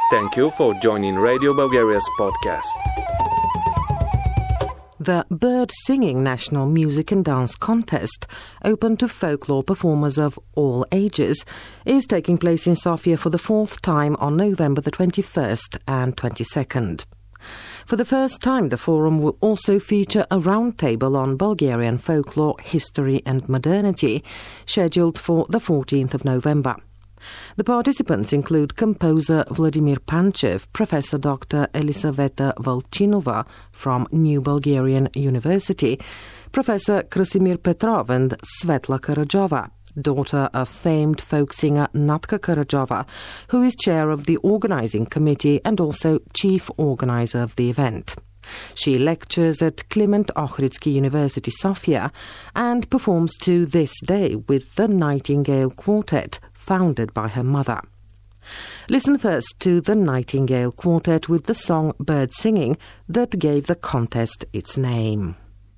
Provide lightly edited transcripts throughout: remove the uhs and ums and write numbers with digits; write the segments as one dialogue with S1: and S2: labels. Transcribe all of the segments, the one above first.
S1: Thank you for joining Radio Bulgaria's podcast.
S2: The Bird Singing National Music and Dance Contest, open to folklore performers of all ages, is taking place in Sofia for the fourth time on November the 21st and 22nd. For the first time, the forum will also feature a roundtable on Bulgarian folklore, history and modernity, scheduled for the 14th of November. The participants include composer Vladimir Panchev, Professor Dr. Elisaveta Volchinova from New Bulgarian University, Professor Krasimir Petrov and Svetla Karadzhova, daughter of famed folk singer Natka Karadzhova, who is chair of the organising committee and also chief organiser of the event. She lectures at Kliment Ohridsky University, Sofia, and performs to this day with the Nightingale Quartet, founded by her mother. Listen first to the Nightingale Quartet with the song Bird Singing that gave the contest its name.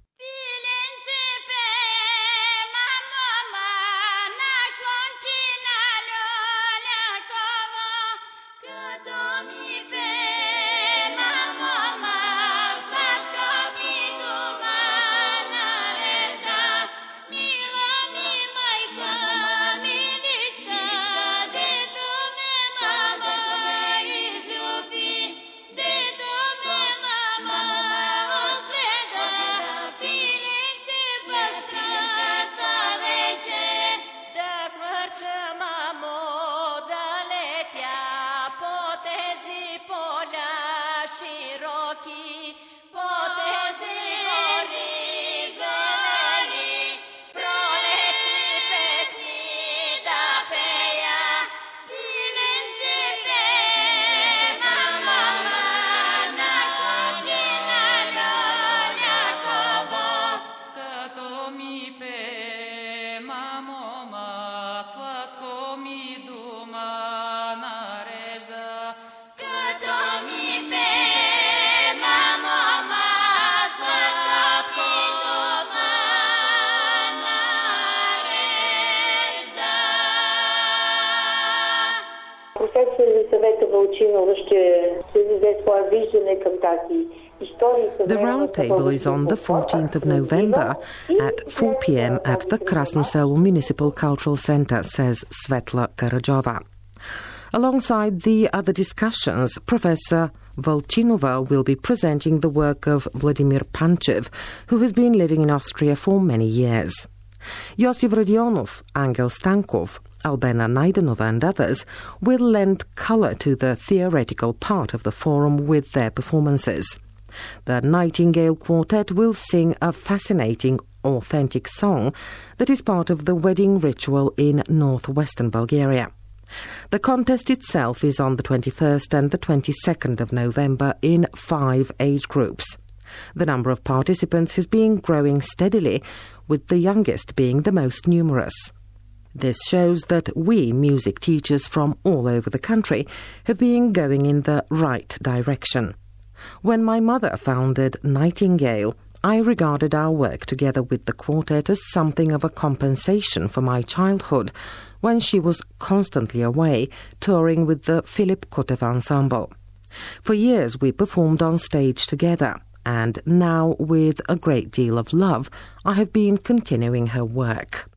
S3: Професор Елисавета Волчинова ще даде своя виждане към тази история.
S2: The roundtable is on the 14th of November at 4 p.m. at the Krasnoselo Municipal Cultural Center, says Svetla Karadzhova. Alongside the other discussions, Professor Volchinova will be presenting the work of Vladimir Panchev, who has been living in Austria for many years. Yosif Rodionov, Angel Stankov, Albena Naidenova and others will lend colour to the theoretical part of the forum with their performances. The Nightingale Quartet will sing a fascinating, authentic song that is part of the wedding ritual in northwestern Bulgaria. The contest itself is on the 21st and the 22nd of November in 5 age groups. The number of participants has been growing steadily, with the youngest being the most numerous. This shows that we, music teachers from all over the country, have been going in the right direction. When my mother founded Nightingale, I regarded our work together with the quartet as something of a compensation for my childhood, when she was constantly away, touring with the Philip Kotev Ensemble. For years we performed on stage together, and now, with a great deal of love, I have been continuing her work.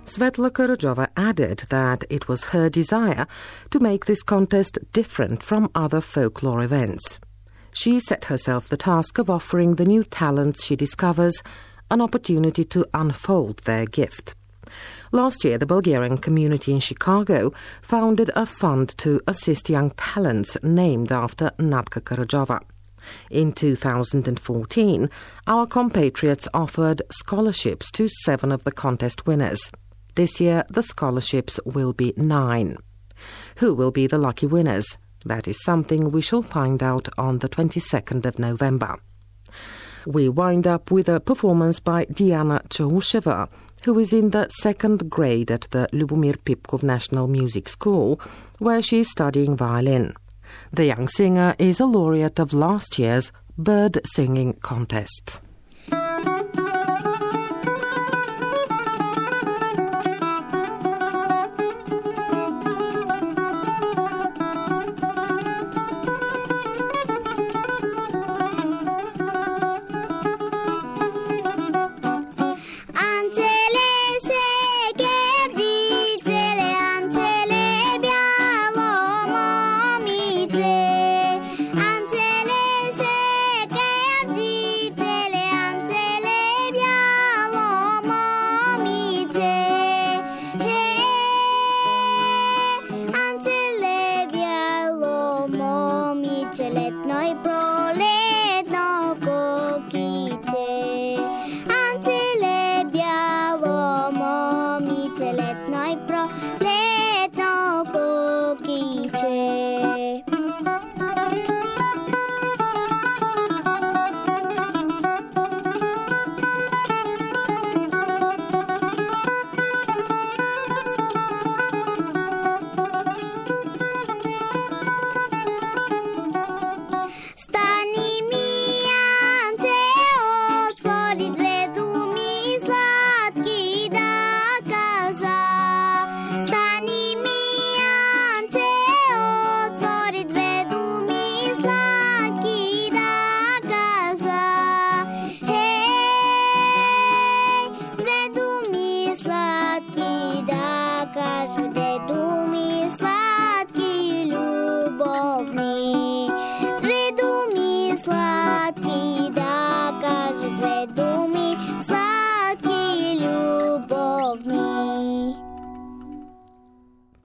S2: Svetla Karadjova added that it was her desire to make this contest different from other folklore events. She set herself the task of offering the new talents she discovers an opportunity to unfold their gift. Last year, the Bulgarian community in Chicago founded a fund to assist young talents named after Natka Karadjova. In 2014, our compatriots offered scholarships to 7 of the contest winners. This year, the scholarships will be 9. Who will be the lucky winners? That is something we shall find out on the 22nd of November. We wind up with a performance by Diana Chausheva, who is in the 2nd grade at the Lyubomir Pipkov National Music School, where she is studying violin. The young singer is a laureate of last year's bird singing contest.